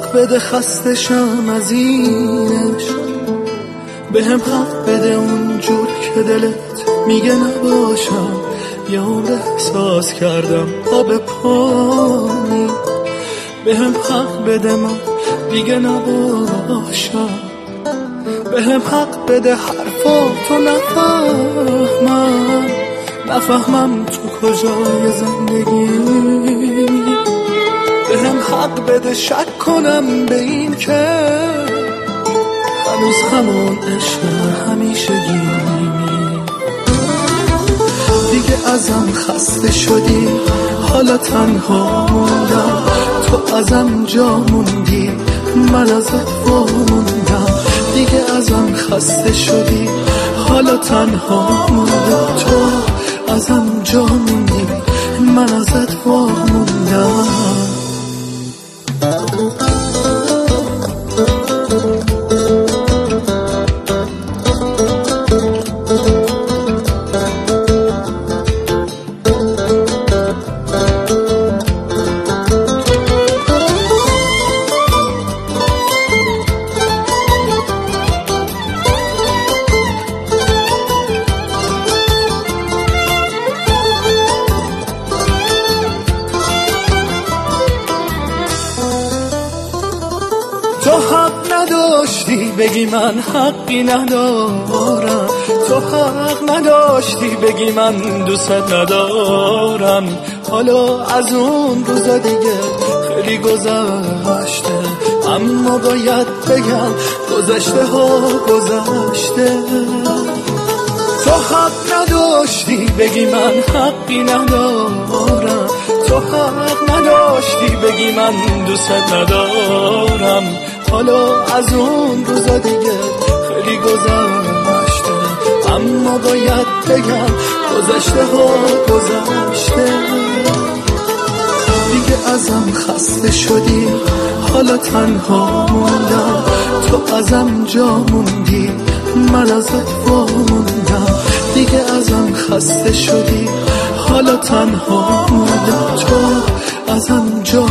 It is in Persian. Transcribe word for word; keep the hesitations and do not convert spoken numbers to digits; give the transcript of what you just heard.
حق بده خستشم از اینش، به هم حق بده اونجور که دلت میگه نباشم. یه عمر احساس کردم آب پانی، به هم حق بده من دیگه نباشم. به هم حق بده حرفاتو نفهمم، نفهمم تو کجای زندگی. به هم حق بده شک کنم به این که هنوز همون عشق همیشگی. دیگه ازم خسته شدی حالا تنها موندم، تو ازم جا موندی من ازت واموندم. دیگه ازم خسته شدی حالا تنها موندم، تو ازم جا موندی من ازت واموندم. تو حق نداشتی بگی من حقی ندارم، تو حق نداشتی بگی من دوست ندارم. حالا از اون روزا دیگه خیلی گذشته، اما باید بگم گذشته ها گذشته. تو حق نداشتی بگی من حقی ندارم، تو حق نداشتی بگی من دوست ندارم. حالا از اون روزا دیگه خیلی گذشته، اما باید بگم گذشته ها گذشته. دیگه ازم خسته شدی حالا تنها موندم، تو ازم جا موندی من ازت واموندم. دیگه ازم خسته شدی حالا تنها موندم، تو ازم جا